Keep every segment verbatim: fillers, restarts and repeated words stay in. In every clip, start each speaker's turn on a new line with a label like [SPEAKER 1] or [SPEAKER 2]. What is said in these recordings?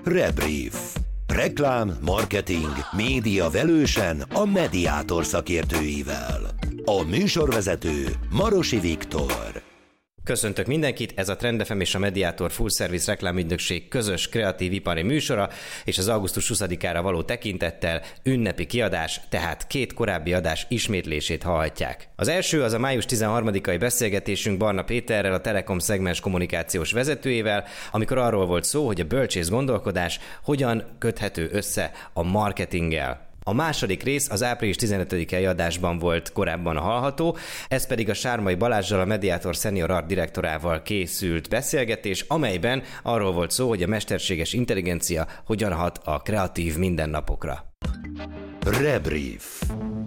[SPEAKER 1] Rebrief. Reklám, marketing, média velősen a Mediator szakértőivel. A műsorvezető Marosi Viktor.
[SPEAKER 2] Köszöntök mindenkit, ez a Trend ef em és a Mediator Full Service reklámügynökség közös kreatív ipari műsora, és az augusztus huszadikára való tekintettel ünnepi kiadás, tehát két korábbi adás ismétlését hallhatják. Az első az a május tizenharmadikai beszélgetésünk Barna Péterrel, a Telekom szegmens kommunikációs vezetőjével, amikor arról volt szó, hogy a bölcsész gondolkodás hogyan köthető össze a marketinggel. A második rész az április tizenötödikei adásban volt korábban hallható, ez pedig a Sármai Balázssal, a Mediator Senior Art direktorával készült beszélgetés, amelyben arról volt szó, hogy a mesterséges intelligencia hogyan hat a kreatív mindennapokra.
[SPEAKER 1] Rebrief.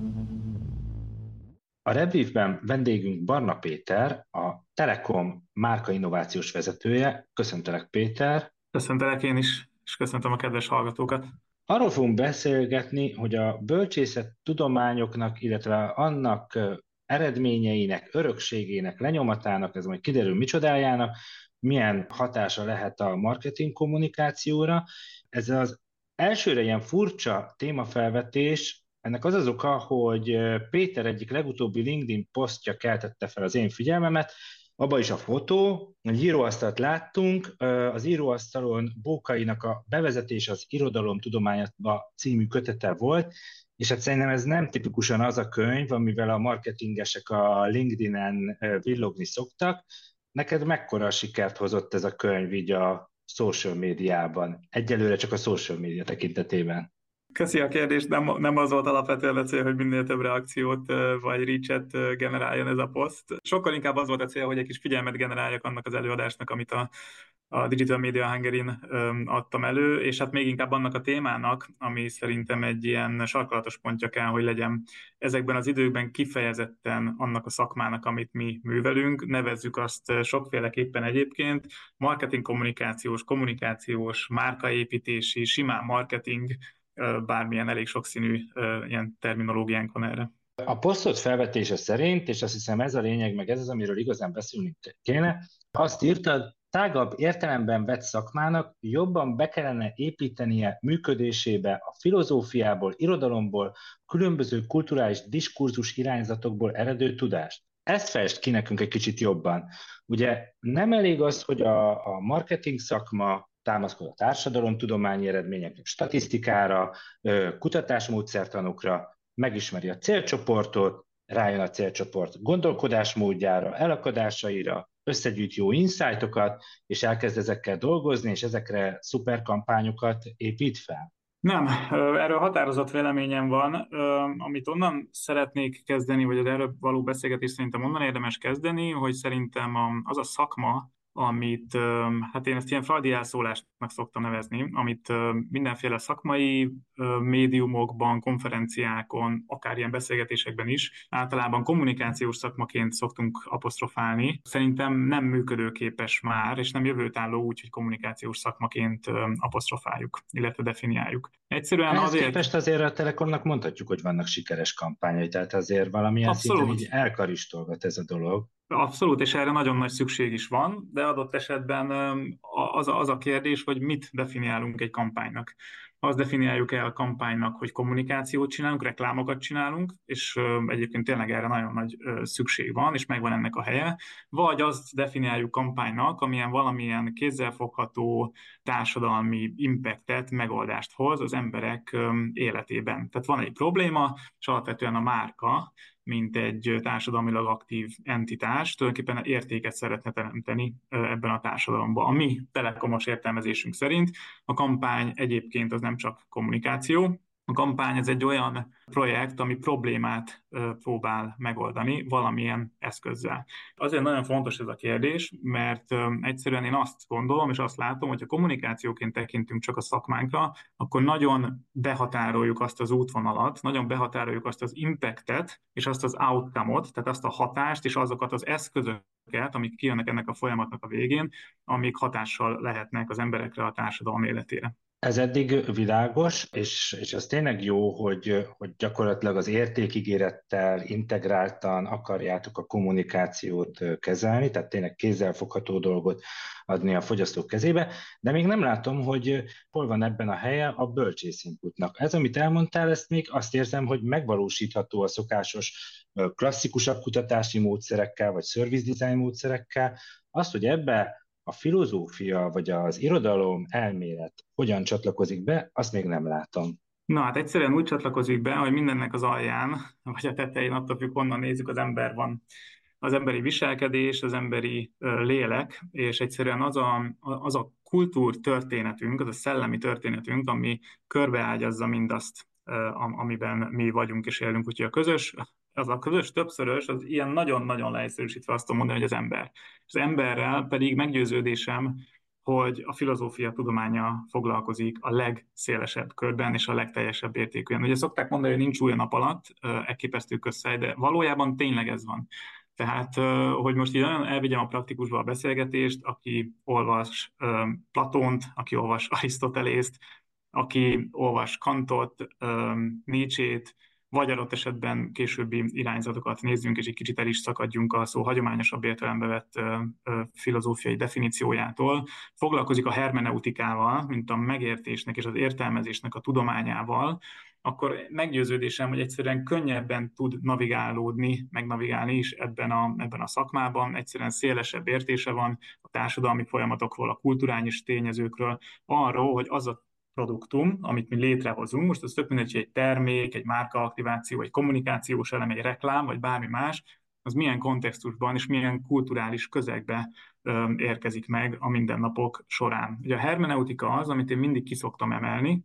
[SPEAKER 3] A Rebriefben vendégünk Barna Péter, a Telekom márka innovációs vezetője. Köszöntelek, Péter!
[SPEAKER 4] Köszöntelek én is, és köszöntöm a kedves hallgatókat!
[SPEAKER 3] Arról fogunk beszélgetni, hogy a bölcsészet tudományoknak, illetve annak eredményeinek, örökségének, lenyomatának, ez majd kiderül micsodájának, milyen hatása lehet a marketing kommunikációra. Ez az elsőre ilyen furcsa témafelvetés, ennek az az oka, hogy Péter egyik legutóbbi LinkedIn posztja keltette fel az én figyelmemet, abban is a fotó, egy íróasztalt láttunk, az íróasztalon Bókainak a Bevezetés az irodalom tudományába című kötete volt, és hát szerintem ez nem tipikusan az a könyv, amivel a marketingesek a LinkedIn-en villogni szoktak. Neked mekkora sikert hozott ez a könyv így a social médiában? Egyelőre csak a social média tekintetében.
[SPEAKER 4] Köszi a kérdést, nem, nem az volt alapvetően a cél, hogy minél több reakciót vagy reach-et generáljon ez a poszt. Sokkal inkább az volt a cél, hogy egy kis figyelmet generáljak annak az előadásnak, amit a, a Digital Media Hungary-n adtam elő, és hát még inkább annak a témának, ami szerintem egy ilyen sarkalatos pontja kell, hogy legyen ezekben az időkben kifejezetten annak a szakmának, amit mi művelünk. Nevezzük azt sokféleképpen egyébként, marketing kommunikációs, kommunikációs, márkaépítési, simán marketing, bármilyen elég sokszínű ilyen terminológiánk van erre.
[SPEAKER 3] A posztot felvetése szerint, és azt hiszem ez a lényeg, meg ez az, amiről igazán beszélni kéne, azt írtad, tágabb értelemben vett szakmának jobban be kellene építenie működésébe a filozófiából, irodalomból, különböző kulturális diskurzus irányzatokból eredő tudást. Ezt fejtsd ki nekünk egy kicsit jobban. Ugye nem elég az, hogy a, a marketing szakma támaszkod a társadalomtudományi eredményekre, statisztikára, kutatásmódszertanokra, megismeri a célcsoportot, rájön a célcsoport gondolkodásmódjára, elakadásaira, összegyűjt jó insightokat, és elkezd ezekkel dolgozni, és ezekre szuperkampányokat épít fel.
[SPEAKER 4] Nem, erről határozott véleményem van, amit onnan szeretnék kezdeni, vagy az erről való beszélgetés szerintem onnan érdemes kezdeni, hogy szerintem az a szakma, amit, hát én ezt ilyen frajdi elszólásnak szoktam nevezni, amit mindenféle szakmai médiumokban, konferenciákon, akár ilyen beszélgetésekben is, általában kommunikációs szakmaként szoktunk apostrofálni. Szerintem nem működőképes már, és nem jövőtálló úgy, hogy kommunikációs szakmaként apostrofáljuk, illetve definiáljuk. Egyszerűen
[SPEAKER 3] Ehhez
[SPEAKER 4] azért...
[SPEAKER 3] képest azért a Telekomnak mondhatjuk, hogy vannak sikeres kampányai, tehát azért valamilyen szinten így elkaristolgat ez a dolog.
[SPEAKER 4] Abszolút, és erre nagyon nagy szükség is van, de adott esetben az a, az a kérdés, hogy mit definiálunk egy kampánynak. Azt definiáljuk el a kampánynak, hogy kommunikációt csinálunk, reklámokat csinálunk, és egyébként tényleg erre nagyon nagy szükség van, és megvan ennek a helye, vagy azt definiáljuk kampánynak, amilyen valamilyen kézzelfogható társadalmi impactet, megoldást hoz az emberek életében. Tehát van egy probléma, és alapvetően a márka, mint egy társadalmilag aktív entitás, tulajdonképpen értéket szeretne teremteni ebben a társadalomban. A mi telekomos értelmezésünk szerint a kampány egyébként az nem csak kommunikáció, a kampány ez egy olyan projekt, ami problémát próbál megoldani valamilyen eszközzel. Azért nagyon fontos ez a kérdés, mert egyszerűen én azt gondolom, és azt látom, hogy ha kommunikációként tekintünk csak a szakmánkra, akkor nagyon behatároljuk azt az útvonalat, nagyon behatároljuk azt az impactet, és azt az outcome-ot, tehát azt a hatást, és azokat az eszközöket, amik kijönnek ennek a folyamatnak a végén, amik hatással lehetnek az emberekre, a társadalom életére.
[SPEAKER 3] Ez eddig világos, és, és ez tényleg jó, hogy, hogy gyakorlatilag az értékígérettel integráltan akarjátok a kommunikációt kezelni, tehát tényleg kézzelfogható dolgot adni a fogyasztók kezébe, de még nem látom, hogy hol van ebben a helye a bölcsész inputnak. Ez, amit elmondtál, ezt még azt érzem, hogy megvalósítható a szokásos klasszikusabb kutatási módszerekkel, vagy service design módszerekkel. Azt, hogy ebbe a filozófia vagy az irodalom elmélet hogyan csatlakozik be, azt még nem látom.
[SPEAKER 4] Na hát egyszerűen úgy csatlakozik be, hogy mindennek az alján, vagy a tetején, attól függ, honnan nézzük, az ember van. Az emberi viselkedés, az emberi lélek, és egyszerűen az a, az a kultúrtörténetünk, az a szellemi történetünk, ami körbeágyazza mindazt, amiben mi vagyunk és élünk. Úgyhogy a közös, az a közös többszörös, az ilyen nagyon-nagyon leegyszerűsítve azt tudom mondani, hogy az ember. Az emberrel pedig meggyőződésem, hogy a filozófia tudománya foglalkozik a legszélesebb körben és a legteljesebb értékűen. Ugye szokták mondani, hogy nincs új a nap alatt, elképesztő közszáj, de valójában tényleg ez van. Tehát, hogy most így nagyon elvigyem a praktikusba a beszélgetést, aki olvas Platónt, aki olvas Arisztotelészt, aki olvas Kantot, Nietzsét, vagy adott esetben későbbi irányzatokat nézzünk, és egy kicsit el is szakadjunk a szó hagyományosabb értelembe vett filozófiai definíciójától. Foglalkozik a hermeneutikával, mint a megértésnek és az értelmezésnek a tudományával, akkor meggyőződésem, hogy egyszerűen könnyebben tud navigálódni, megnavigálni is ebben a, ebben a szakmában, egyszerűen szélesebb értése van a társadalmi folyamatokról, a kulturális tényezőkről, arról, hogy az a produktum, amit mi létrehozunk, most az tök mindegy, hogy egy termék, egy márkaaktiváció, egy kommunikációs elem, egy reklám, vagy bármi más, az milyen kontextusban és milyen kulturális közegbe ö, érkezik meg a mindennapok során. Ugye a hermeneutika az, amit én mindig ki szoktam emelni,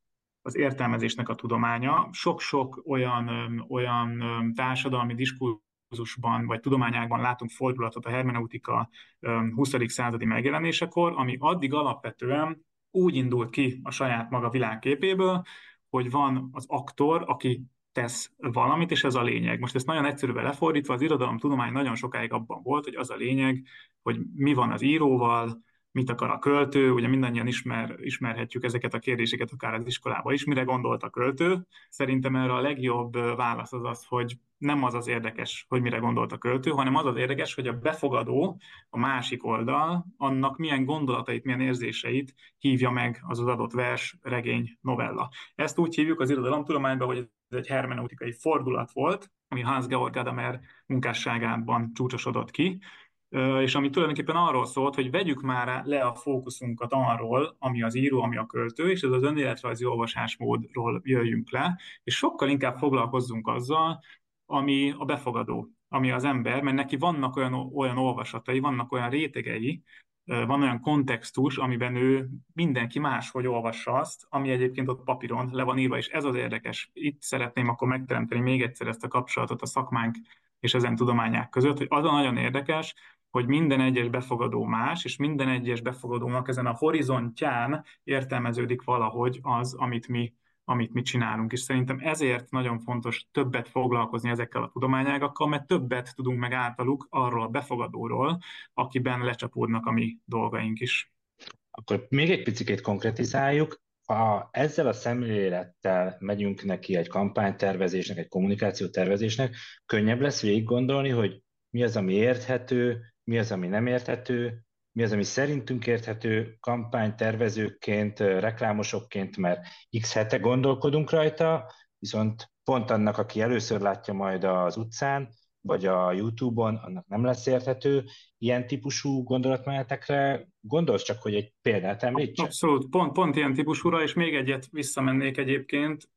[SPEAKER 4] az értelmezésnek a tudománya. Sok-sok olyan, ö, olyan ö, társadalmi diskurzusban vagy tudományágban látunk fordulatot a hermeneutika ö, huszadik századi megjelenésekor, ami addig alapvetően úgy indult ki a saját maga világképéből, hogy van az aktor, aki tesz valamit, és ez a lényeg. Most ezt nagyon egyszerűen lefordítva, az irodalomtudomány nagyon sokáig abban volt, hogy az a lényeg, hogy mi van az íróval, mit akar a költő, ugye mindannyian ismer, ismerhetjük ezeket a kérdéseket akár az iskolában is, mire gondolt a költő. Szerintem erre a legjobb válasz az az, hogy nem az az érdekes, hogy mire gondolt a költő, hanem az az érdekes, hogy a befogadó, a másik oldal, annak milyen gondolatait, milyen érzéseit hívja meg az az adott vers, regény, novella. Ezt úgy hívjuk az irodalomtudományban, hogy ez egy hermeneutikai fordulat volt, ami Hans-Georg Gadamer munkásságában csúcsosodott ki, és ami tulajdonképpen arról szólt, hogy vegyük már le a fókuszunkat arról, ami az író, ami a költő, és ez az önéletrajzi olvasásmódról jöjjünk le, és sokkal inkább foglalkozzunk azzal, ami a befogadó, ami az ember, mert neki vannak olyan, olyan olvasatai, vannak olyan rétegei, van olyan kontextus, amiben ő mindenki máshogy olvassa azt, ami egyébként ott papíron le van írva, és ez az érdekes. Itt szeretném akkor megteremteni még egyszer ezt a kapcsolatot a szakmánk és ezen tudományák között, hogy az a nagyon érdekes, hogy minden egyes befogadó más, és minden egyes befogadónak ezen a horizontján értelmeződik valahogy az, amit mi, amit mi csinálunk. És szerintem ezért nagyon fontos többet foglalkozni ezekkel a tudományágakkal, mert többet tudunk meg általuk arról a befogadóról, akiben lecsapódnak a mi dolgaink is.
[SPEAKER 3] Akkor még egy picit konkretizáljuk. Ha ezzel a szemlélettel megyünk neki egy kampánytervezésnek, egy kommunikációtervezésnek, könnyebb lesz végig gondolni, hogy mi az, ami érthető, mi az, ami nem érthető, mi az, ami szerintünk érthető kampánytervezőként, reklámosokként, mert x hete gondolkodunk rajta, viszont pont annak, aki először látja majd az utcán, vagy a YouTube-on, annak nem lesz érthető. Ilyen típusú gondolatmenetekre gondolsz, csak, hogy egy példát említsek?
[SPEAKER 4] Abszolút, pont, pont ilyen típusúra, és még egyet visszamennék egyébként.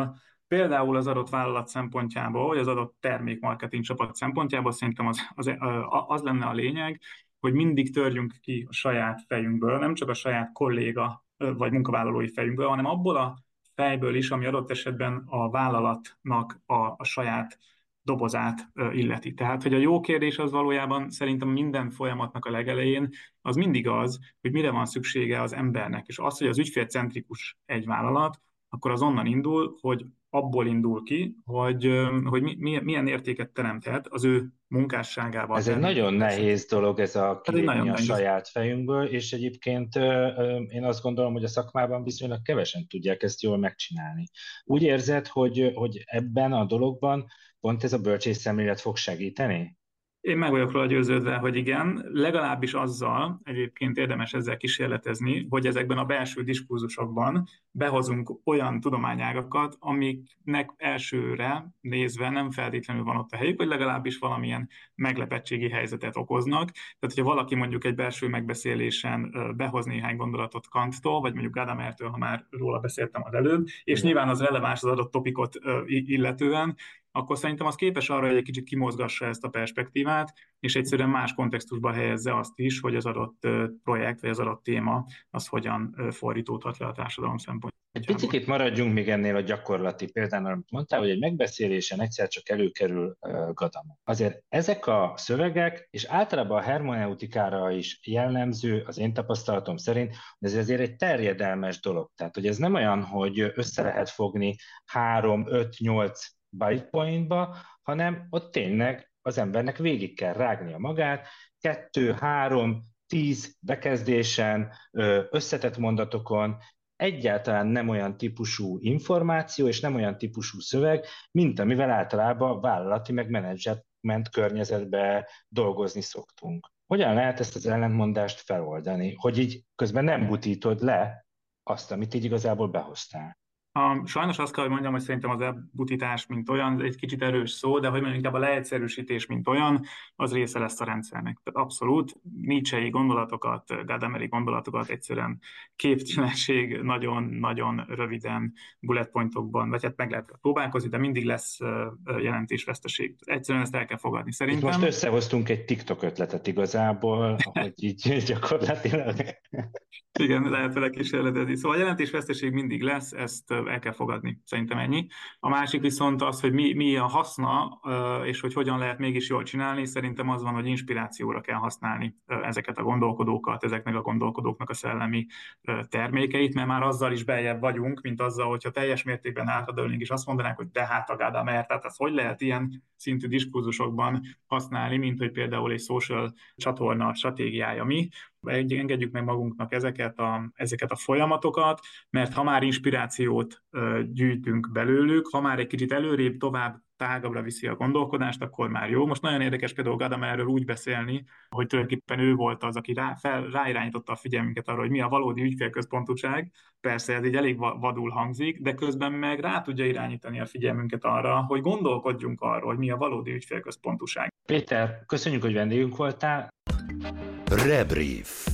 [SPEAKER 4] Például az adott vállalat szempontjából, vagy az adott termékmarketing csapat szempontjából szerintem az, az, az lenne a lényeg, hogy mindig törjünk ki a saját fejünkből, nem csak a saját kolléga vagy munkavállalói fejünkből, hanem abból a fejből is, ami adott esetben a vállalatnak a, a saját dobozát illeti. Tehát, hogy a jó kérdés az valójában szerintem minden folyamatnak a legelején az mindig az, hogy mire van szüksége az embernek. És az, hogy az ügyfélcentrikus egy vállalat, akkor az onnan indul, hogy abból indul ki, hogy, hogy mi, milyen értéket teremthet az ő munkásságával.
[SPEAKER 3] Ez egy nagyon nehéz dolog, ez a kilépni a saját fejünkből, és egyébként én azt gondolom, hogy a szakmában viszonylag kevesen tudják ezt jól megcsinálni. Úgy érzed, hogy, hogy ebben a dologban pont ez a bölcsész szemlélet fog segíteni?
[SPEAKER 4] Én meg vagyok róla győződve, hogy igen, legalábbis azzal egyébként érdemes ezzel kísérletezni, hogy ezekben a belső diskurzusokban behozunk olyan tudományágakat, amiknek elsőre nézve nem feltétlenül van ott a helyük, vagy legalábbis valamilyen meglepettségi helyzetet okoznak. Tehát, hogyha valaki mondjuk egy belső megbeszélésen behoz néhány gondolatot Kanttól, vagy mondjuk Gadamertől, ha már róla beszéltem az előbb, és nyilván az releváns az adott topikot illetően, akkor szerintem az képes arra, hogy egy kicsit kimozgassa ezt a perspektívát, és egyszerűen más kontextusba helyezze azt is, hogy az adott projekt, vagy az adott téma, az hogyan fordítódhat le a társadalom szempontjából.
[SPEAKER 3] Egy picit maradjunk még ennél a gyakorlati példánál, amit mondtál, hogy egy megbeszélésen egyszer csak előkerül uh, Gadamer. Azért ezek a szövegek, és általában a hermeneutikára is jellemző, az én tapasztalatom szerint, hogy ez azért egy terjedelmes dolog. Tehát, hogy ez nem olyan, hogy össze lehet fogni három, öt, nyolc bullet pointba, hanem ott tényleg az embernek végig kell rágnia magát, kettő, három, tíz bekezdésen, összetett mondatokon, egyáltalán nem olyan típusú információ, és nem olyan típusú szöveg, mint amivel általában vállalati meg menedzsment környezetbe dolgozni szoktunk. Hogyan lehet ezt az ellentmondást feloldani, hogy így közben nem butítod le azt, amit így igazából behoztál?
[SPEAKER 4] A, sajnos azt kell, hogy mondjam, hogy szerintem az elbutítás, mint olyan, egy kicsit erős szó, de hogy mondjuk inkább a leegyszerűsítés, mint olyan, az része lesz a rendszernek. Tehát abszolút Nietzschei gondolatokat, Gadameri gondolatokat egyszerűen képtelenség nagyon-nagyon röviden bullet pointokban, vagy hát meg lehet próbálkozni, de mindig lesz jelentésveszteség. Egyszerűen ezt el kell fogadni. Szerintem...
[SPEAKER 3] Itt most összehoztunk egy TikTok ötletet igazából, hogy így gyakorlatilag...
[SPEAKER 4] Igen, lehet vele kísérletezni. Szóval a jelentésveszteség mindig lesz, ezt el kell fogadni, szerintem ennyi. A másik viszont az, hogy mi, mi a haszna, és hogy hogyan lehet mégis jól csinálni, szerintem az van, hogy inspirációra kell használni ezeket a gondolkodókat, ezeknek a gondolkodóknak a szellemi termékeit, mert már azzal is beljebb vagyunk, mint azzal, hogyha teljes mértékben hátradőlnénk, és azt mondanák, hogy de hát a Gadamer, tehát ezt hogy lehet ilyen szintű diskurzusokban használni, mint hogy például egy social csatorna stratégiája mi. Engedjük meg magunknak ezeket a, ezeket a folyamatokat, mert ha már inspirációt ö, gyűjtünk belőlük, ha már egy kicsit előrébb, tovább, tágabbra viszi a gondolkodást, akkor már jó. Most nagyon érdekes például Gadamerről úgy beszélni, hogy tulajdonképpen ő volt az, aki rá, fel, ráirányította a figyelmünket arra, hogy mi a valódi ügyfélközpontúság. Persze ez így elég vadul hangzik, de közben meg rá tudja irányítani a figyelmünket arra, hogy gondolkodjunk arról, hogy mi a valódi ügyfélközpontúság.
[SPEAKER 3] Péter, köszönjük, hogy vendégünk voltál.
[SPEAKER 1] Rebrief.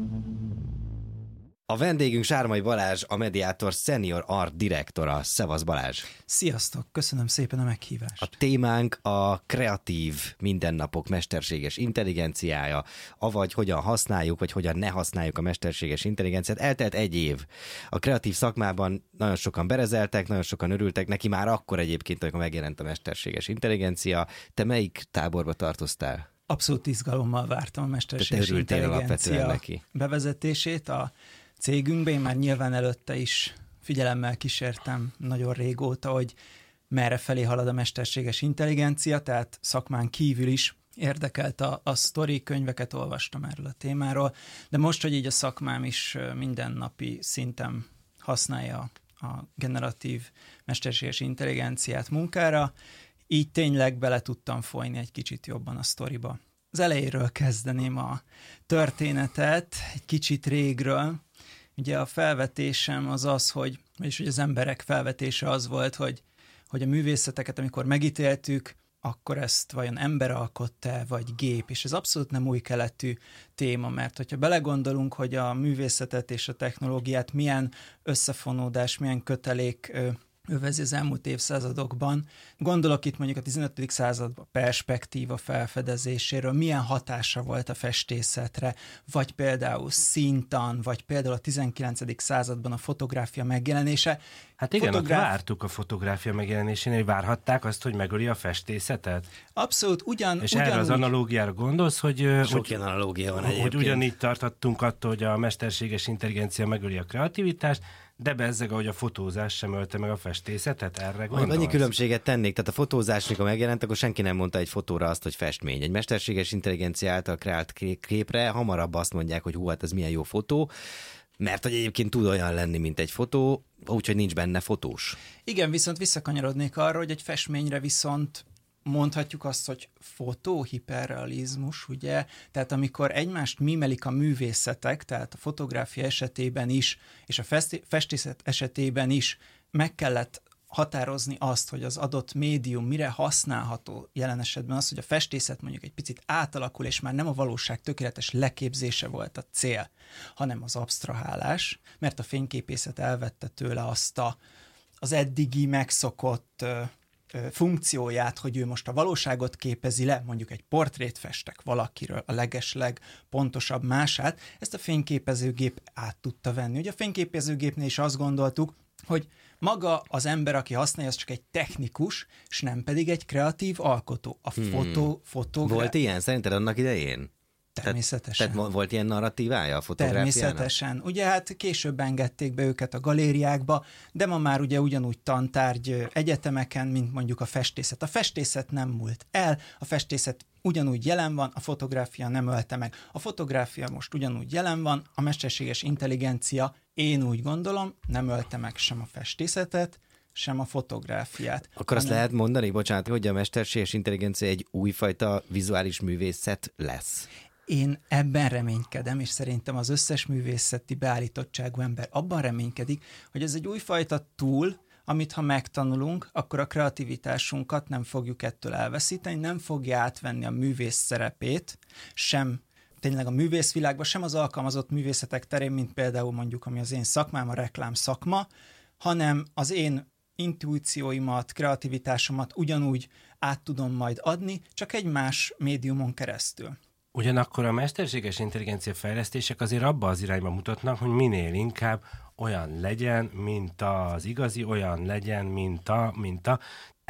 [SPEAKER 2] A vendégünk Sármai Balázs, a Mediator Senior Art Direktora. Szevasz Balázs!
[SPEAKER 5] Sziasztok! Köszönöm szépen a meghívást!
[SPEAKER 2] A témánk a kreatív mindennapok mesterséges intelligenciája, avagy hogyan használjuk, vagy hogyan ne használjuk a mesterséges intelligenciát. Eltelt egy év. A kreatív szakmában nagyon sokan berezeltek, nagyon sokan örültek neki már akkor egyébként, amikor megjelent a mesterséges intelligencia. Te melyik táborba tartoztál?
[SPEAKER 5] Abszolút izgalommal vártam a mesterséges intelligencia bevezetését a cégünkben. Én már nyilván előtte is figyelemmel kísértem nagyon régóta, hogy merre felé halad a mesterséges intelligencia, tehát szakmán kívül is érdekelt a, a sztori, könyveket olvastam erről a témáról, de most, hogy így a szakmám is mindennapi szinten használja a generatív mesterséges intelligenciát munkára, így tényleg bele tudtam folyni egy kicsit jobban a sztoriba. Az elejéről kezdeném a történetet, egy kicsit régről. Ugye a felvetésem az az, hogy, vagyis hogy az emberek felvetése az volt, hogy, hogy a művészeteket, amikor megítéltük, akkor ezt vajon ember alkotta, vagy gép, és ez abszolút nem új keletű téma, mert hogyha belegondolunk, hogy a művészetet és a technológiát milyen összefonódás, milyen kötelék övezi az elmúlt évszázadokban. Gondolok itt mondjuk a tizenötödik században perspektíva felfedezéséről, milyen hatása volt a festészetre, vagy például színtan, vagy például a tizenkilencedik században a fotográfia megjelenése.
[SPEAKER 6] Hát igen, Fotográf... vártuk a fotográfia megjelenésénél, várhatták azt, hogy megöli a festészetet?
[SPEAKER 5] Abszolút, ugyan...
[SPEAKER 6] És
[SPEAKER 5] ugyanúgy...
[SPEAKER 6] erre az analógiára gondolsz, hogy...
[SPEAKER 2] Sok ilyen analógia van egyébként.
[SPEAKER 6] Hogy ugyanígy tartottunk attól, hogy a mesterséges intelligencia megöli a kreativitást, De bezzeg, ahogy a fotózás sem ölte meg a festészetet, erre gondolsz?
[SPEAKER 2] Annyi különbséget tennék, tehát a fotózás, mikor megjelent, akkor senki nem mondta egy fotóra azt, hogy festmény. Egy mesterséges intelligencia által kreált képre hamarabb azt mondják, hogy hú, hát ez milyen jó fotó, mert hogy egyébként tud olyan lenni, mint egy fotó, úgyhogy nincs benne fotós.
[SPEAKER 5] Igen, viszont visszakanyarodnék arra, hogy egy festményre viszont mondhatjuk azt, hogy fotóhiperrealizmus, ugye? Tehát amikor egymást mimelik a művészetek, tehát a fotográfia esetében is, és a festészet esetében is meg kellett határozni azt, hogy az adott médium mire használható, jelen esetben az, hogy a festészet mondjuk egy picit átalakul, és már nem a valóság tökéletes leképzése volt a cél, hanem az absztrahálás, mert a fényképészet elvette tőle azt a, az eddigi megszokott funkcióját, hogy ő most a valóságot képezi le, mondjuk egy portrét festek valakiről, a legesleg pontosabb mását, ezt a fényképezőgép át tudta venni. Ugye a fényképezőgépnél is azt gondoltuk, hogy maga az ember, aki használja, az csak egy technikus, és nem pedig egy kreatív alkotó. A fotó, hmm. fotográ...
[SPEAKER 2] Volt ilyen szerinted annak idején?
[SPEAKER 5] Természetesen.
[SPEAKER 2] Tehát volt ilyen narratívája a fotográfiának?
[SPEAKER 5] Természetesen. Ugye hát később engedték be őket a galériákba, de ma már ugye ugyanúgy tantárgy egyetemeken, mint mondjuk a festészet. A festészet nem múlt el, a festészet ugyanúgy jelen van, a fotográfia nem ölte meg. A fotográfia most ugyanúgy jelen van, a mesterséges intelligencia, én úgy gondolom, nem ölte meg sem a festészetet, sem a fotográfiát.
[SPEAKER 2] Akkor azt lehet mondani, bocsánat, hogy a mesterséges intelligencia egy újfajta vizuális művészet lesz?
[SPEAKER 5] Én ebben reménykedem, és szerintem az összes művészeti beállítottságú ember abban reménykedik, hogy ez egy újfajta tool, amit ha megtanulunk, akkor a kreativitásunkat nem fogjuk ettől elveszíteni, nem fogja átvenni a művész szerepét, sem tényleg a művészvilágban, sem az alkalmazott művészetek terén, mint például mondjuk, ami az én szakmám, a reklám szakma, hanem az én intuícióimat, kreativitásomat ugyanúgy át tudom majd adni, csak egy más médiumon keresztül.
[SPEAKER 6] Ugyanakkor a mesterséges intelligencia fejlesztések azért abba az irányba mutatnak, hogy minél inkább olyan legyen, mint az igazi, olyan legyen, mint a... Mint a.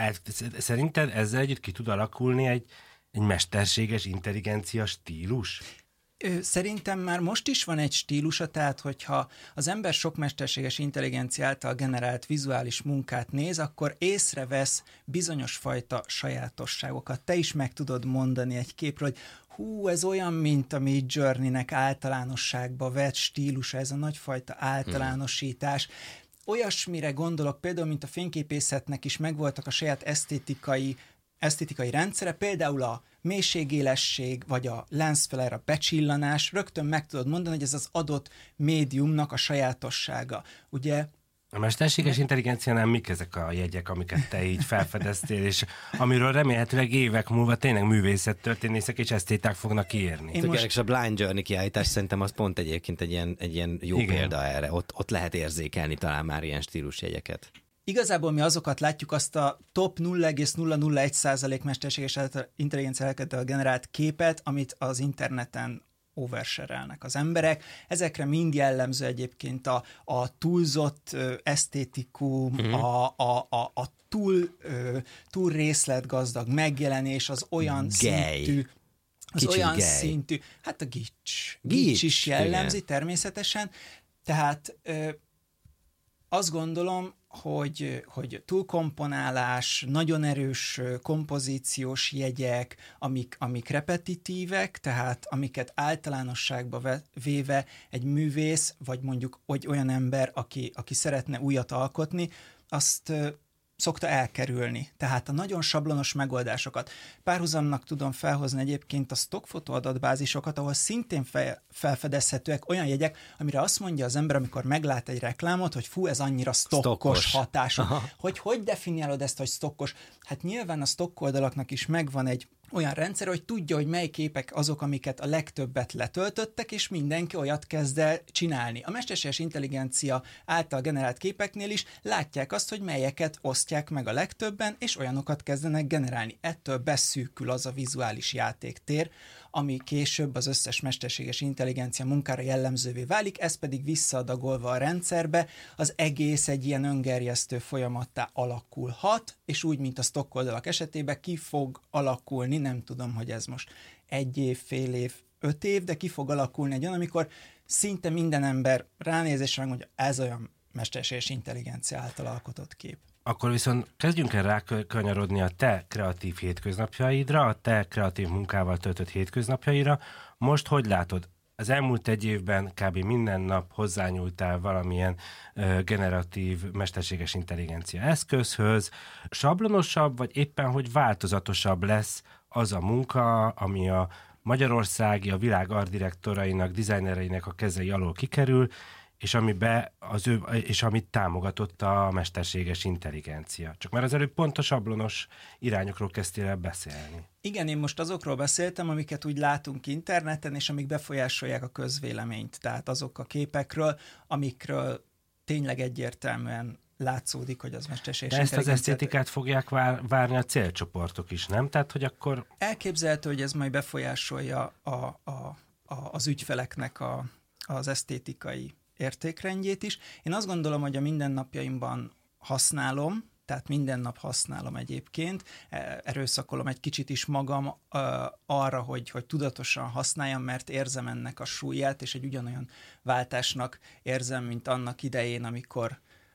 [SPEAKER 6] Szerinted ezzel együtt ki tud alakulni egy, egy mesterséges intelligencia stílus?
[SPEAKER 5] Szerintem már most is van egy stílusa, tehát hogyha az ember sok mesterséges intelligencia által generált vizuális munkát néz, akkor észrevesz bizonyos fajta sajátosságokat. Te is meg tudod mondani egy képről, hogy hú, ez olyan, mint a Midjourney-nek általánosságba vett stílusa, ez a nagyfajta általánosítás. Olyasmire gondolok, például, mint a fényképészetnek is megvoltak a saját esztétikai esztétikai rendszere, például a mélységélesség, vagy a lensflare, a becsillanás, rögtön meg tudod mondani, hogy ez az adott médiumnak a sajátossága. Ugye?
[SPEAKER 6] A mesterséges intelligenciánál mik ezek a jegyek, amiket te így felfedeztél, és amiről remélhetőleg évek múlva tényleg művészettörténészek és esztéták fognak kiérni?
[SPEAKER 2] Én most... a Blind Journey kiállítás szerintem az pont egyébként egy ilyen, egy ilyen jó Igen. példa erre. Ott, ott lehet érzékelni talán már ilyen stílusjegyeket.
[SPEAKER 5] Igazából mi azokat látjuk, azt a top nulla egész nulla nulla egy százalék mesterséges intelligencia által generált képet, amit az interneten overshare-elnek az emberek. Ezekre mind jellemző egyébként a, a túlzott ö, esztétikum, mm-hmm. a, a, a, a túl, ö, túl részletgazdag megjelenés, az olyan
[SPEAKER 2] gay.
[SPEAKER 5] szintű, az
[SPEAKER 2] Kicsit
[SPEAKER 5] olyan
[SPEAKER 2] gay.
[SPEAKER 5] szintű, hát a gics,
[SPEAKER 2] Gics,
[SPEAKER 5] gics is jellemzi
[SPEAKER 2] igen.
[SPEAKER 5] természetesen, tehát ö, azt gondolom, hogy, hogy túlkomponálás, nagyon erős kompozíciós jegyek, amik, amik repetitívek, tehát amiket általánosságba véve egy művész, vagy mondjuk vagy olyan ember, aki, aki szeretne újat alkotni, azt szokta elkerülni. Tehát a nagyon sablonos megoldásokat. Párhuzamnak tudom felhozni egyébként a stockfotó adatbázisokat, ahol szintén fel, felfedezhetőek olyan jegyek, amire azt mondja az ember, amikor meglát egy reklámot, hogy fú, ez annyira stockos, stockos. hatású. Aha. Hogy hogy definiálod ezt, hogy stockos? Hát nyilván a stock oldalaknak is megvan egy olyan rendszer, hogy tudja, hogy mely képek azok, amiket a legtöbbet letöltöttek, és mindenki olyat kezd el csinálni. A mesterséges intelligencia által generált képeknél is látják azt, hogy melyeket osztják meg a legtöbben, és olyanokat kezdenek generálni. Ettől beszűkül az a vizuális játéktér, ami később az összes mesterséges intelligencia munkára jellemzővé válik, ez pedig visszaadagolva a rendszerbe, az egész egy ilyen öngerjesztő folyamattá alakulhat, és úgy, mint a stock oldalak esetében ki fog alakulni, nem tudom, hogy ez most egy év, fél év, öt év, de ki fog alakulni egy olyan, amikor szinte minden ember ránéz és megmondja, ez olyan, mesterséges intelligencia által alkotott kép.
[SPEAKER 6] Akkor viszont kezdjünk el rákanyarodni a te kreatív hétköznapjaidra, a te kreatív munkával töltött hétköznapjaira. Most hogy látod? Az elmúlt egy évben kb. Minden nap hozzányúltál valamilyen ö, generatív mesterséges intelligencia eszközhöz. Sablonosabb, vagy éppen, hogy változatosabb lesz az a munka, ami a magyarországi, a világ artdirektorainak, dizájnereinek a kezei alól kikerül, és, amibe az ő, és amit támogatott a mesterséges intelligencia. Csak már az előbb pont a sablonos irányokról kezdtél el beszélni.
[SPEAKER 5] Igen, én most azokról beszéltem, amiket úgy látunk interneten, és amik befolyásolják a közvéleményt. Tehát azok a képekről, amikről tényleg egyértelműen látszódik, hogy az mesterséges
[SPEAKER 6] De ezt az esztétikát fogják vár, várni a célcsoportok is, nem? Tehát, hogy akkor...
[SPEAKER 5] Elképzelhető, hogy ez majd befolyásolja a, a, a, az ügyfeleknek a, az esztétikai értékrendjét is. Én azt gondolom, hogy a mindennapjaimban használom, tehát minden nap használom egyébként, erőszakolom egy kicsit is magam uh, arra, hogy, hogy tudatosan használjam, mert érzem ennek a súlyát, és egy ugyanolyan váltásnak érzem, mint annak idején, amikor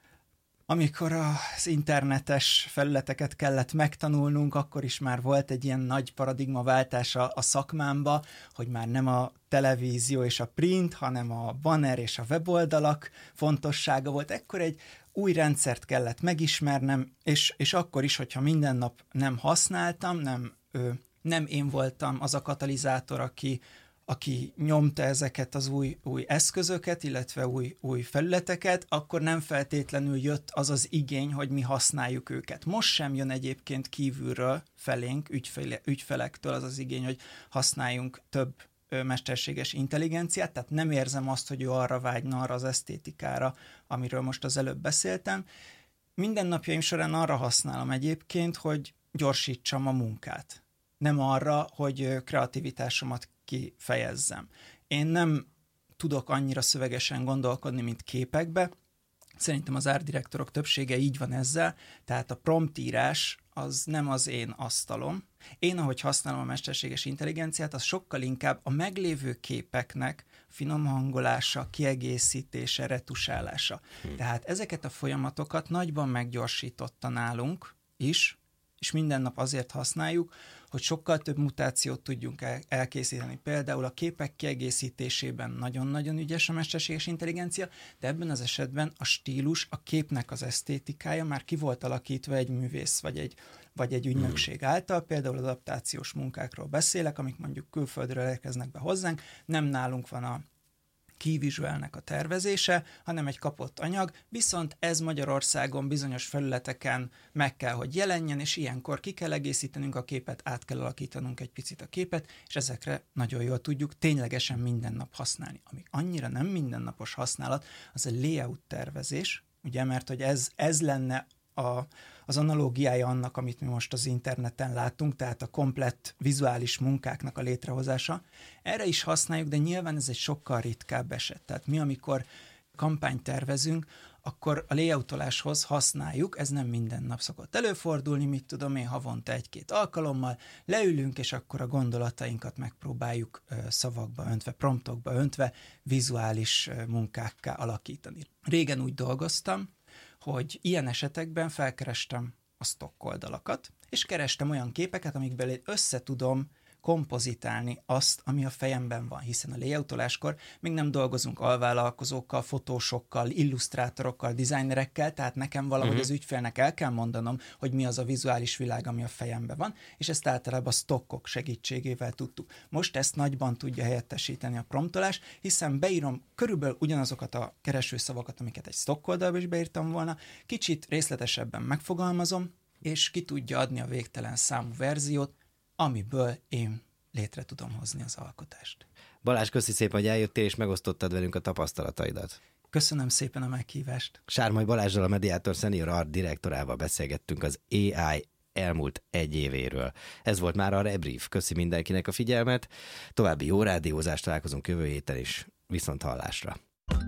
[SPEAKER 5] Amikor az internetes felületeket kellett megtanulnunk, akkor is már volt egy ilyen nagy paradigmaváltás a, a szakmámba, hogy már nem a televízió és a print, hanem a banner és a weboldalak fontossága volt. Ekkor egy új rendszert kellett megismernem, és, és akkor is, hogyha minden nap nem használtam, nem, ö, nem én voltam az a katalizátor, aki aki nyomta ezeket az új, új eszközöket, illetve új, új felületeket, akkor nem feltétlenül jött az az igény, hogy mi használjuk őket. Most sem jön egyébként kívülről felénk, ügyfele, ügyfelektől az az igény, hogy használjunk több ö, mesterséges intelligenciát, tehát nem érzem azt, hogy ő arra vágyna, arra az esztétikára, amiről most az előbb beszéltem. Minden napjaim során arra használom egyébként, hogy gyorsítsam a munkát. Nem arra, hogy kreativitásomat kifejezzem. Én nem tudok annyira szövegesen gondolkodni, mint képekbe. Szerintem az ártdirektorok többsége így van ezzel, tehát a promptírás az nem az én asztalom. Én, ahogy használom a mesterséges intelligenciát, az sokkal inkább a meglévő képeknek finom hangolása, kiegészítése, retusálása. Hmm. Tehát ezeket a folyamatokat nagyban meggyorsította nálunk is, és minden nap azért használjuk, hogy sokkal több mutációt tudjunk el- elkészíteni. Például a képek kiegészítésében nagyon-nagyon ügyes a mesterséges intelligencia, de ebben az esetben a stílus, a képnek az esztétikája már ki volt alakítva egy művész, vagy egy, vagy egy ügynökség által. Például adaptációs munkákról beszélek, amik mondjuk külföldről érkeznek be hozzánk, nem nálunk van a keyvisualnek a tervezése, hanem egy kapott anyag, viszont ez Magyarországon bizonyos felületeken meg kell, hogy jelenjen, és ilyenkor ki kell egészítenünk a képet, át kell alakítanunk egy picit a képet, és ezekre nagyon jól tudjuk ténylegesen minden nap használni. Ami annyira nem mindennapos használat, az a layout tervezés, ugye, mert hogy ez, ez lenne a, az analógiája annak, amit mi most az interneten látunk, tehát a komplett vizuális munkáknak a létrehozása. Erre is használjuk, de nyilván ez egy sokkal ritkább eset. Tehát mi, amikor kampányt tervezünk, akkor a layoutoláshoz használjuk, ez nem minden nap szokott előfordulni, mit tudom én, havonta egy-két alkalommal, leülünk, és akkor a gondolatainkat megpróbáljuk szavakba öntve, promptokba öntve, vizuális munkákká alakítani. Régen úgy dolgoztam, hogy ilyen esetekben felkerestem a stock oldalakat, és kerestem olyan képeket, amikből össze tudom kompozitálni azt, ami a fejemben van, hiszen a layoutoláskor még nem dolgozunk alvállalkozókkal, fotósokkal, illusztrátorokkal, designerekkel, tehát nekem valahogy uh-huh. az ügyfélnek el kell mondanom, hogy mi az a vizuális világ, ami a fejemben van, és ezt általában a stockok segítségével tudtuk. Most ezt nagyban tudja helyettesíteni a promptolás, hiszen beírom körülbelül ugyanazokat a keresőszavakat, amiket egy stock oldalba is beírtam volna, kicsit részletesebben megfogalmazom, és ki tudja adni a végtelen számú verziót, amiből én létre tudom hozni az alkotást.
[SPEAKER 2] Balázs, köszi szépen, hogy eljöttél és megosztottad velünk a tapasztalataidat.
[SPEAKER 5] Köszönöm szépen a meghívást.
[SPEAKER 2] Sármai Balázsral, a Mediator Senior Art direktorával beszélgettünk az á i elmúlt egy évéről. Ez volt már a Rebrief. Köszi mindenkinek a figyelmet. További jó rádiózást, találkozunk jövő héten is. Viszont hallásra.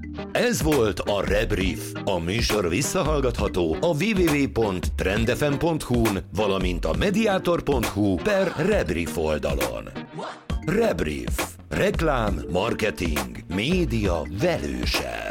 [SPEAKER 1] Ez volt a Rebrief. A műsor visszahallgatható a double-u double-u double-u pont trendfm pont hu-n, valamint a mediator pont hu per Rebrief oldalon. Rebrief. Reklám, marketing, média velőse.